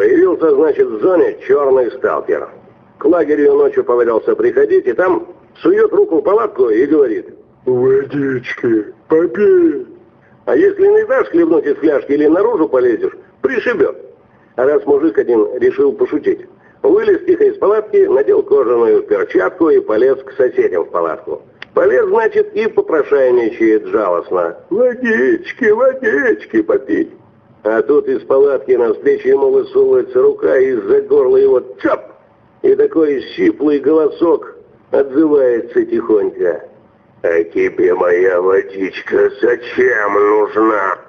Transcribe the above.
Появился, значит, в зоне черный сталкер. К лагерю ночью повалялся приходить, и там сует руку в палатку и говорит: «Водички, попей». А если не дашь хлебнуть из фляжки или наружу полезешь, пришибет. А раз мужик один решил пошутить, вылез тихо из палатки, надел кожаную перчатку и полез к соседям в палатку. Полез, значит, и попрошайничает жалостно: «Водички, водички попить». А тут из палатки навстречу ему высовывается рука, и из-за горла его чоп! И такой щиплый голосок отзывается тихонько: «А тебе моя водичка зачем нужна?»